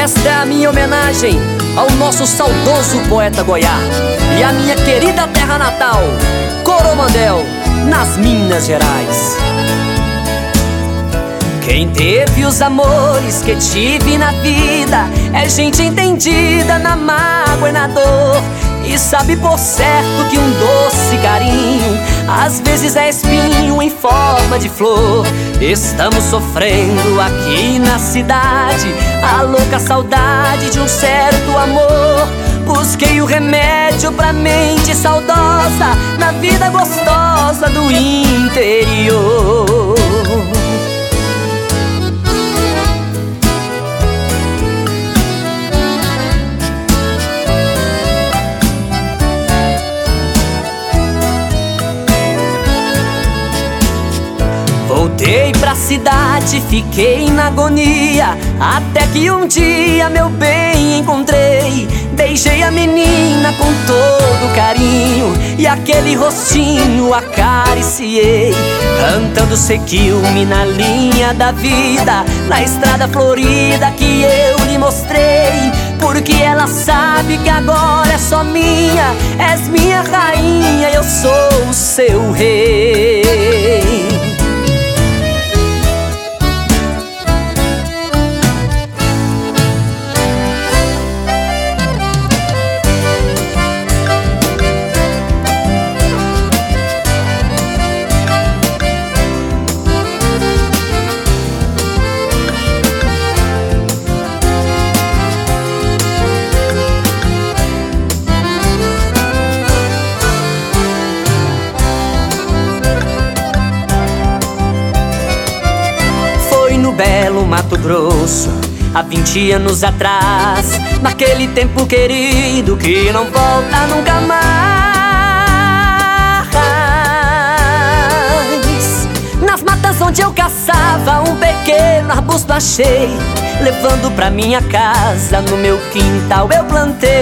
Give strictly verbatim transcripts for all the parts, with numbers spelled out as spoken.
Esta é a minha homenagem ao nosso saudoso poeta Goiá e a minha querida terra natal, Coromandel, nas Minas Gerais. Quem teve os amores que tive na vida é gente entendida na mágoa e na dor, e sabe por certo que um doce carinho às vezes é espinho em forma de flor. Estamos sofrendo aqui na cidade a louca saudade de um certo amor. Busquei o remédio pra mente saudosa na vida gostosa do interior. Voltei pra cidade, fiquei na agonia, até que um dia, meu bem, encontrei. Beijei a menina com todo carinho e aquele rostinho acariciei, cantando Sequilme na linha da vida, na estrada florida que eu lhe mostrei. Porque ela sabe que agora é só minha, és minha rainha e eu sou o seu rei. No belo Mato Grosso, há vinte anos atrás, naquele tempo querido que não volta nunca mais. Nas matas onde eu caçava, um pequeno arbusto achei, levando pra minha casa, no meu quintal eu plantei.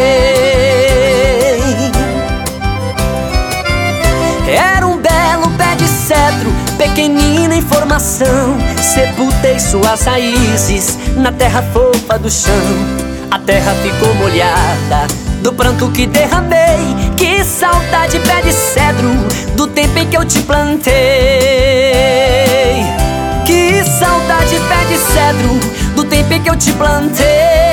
Era um belo pé de cedro, pequenina em formação, sepultei suas raízes na terra fofa do chão. A terra ficou molhada do pranto que derramei. Que saudade, pé de cedro, do tempo em que eu te plantei. Que saudade, pé de cedro, do tempo em que eu te plantei.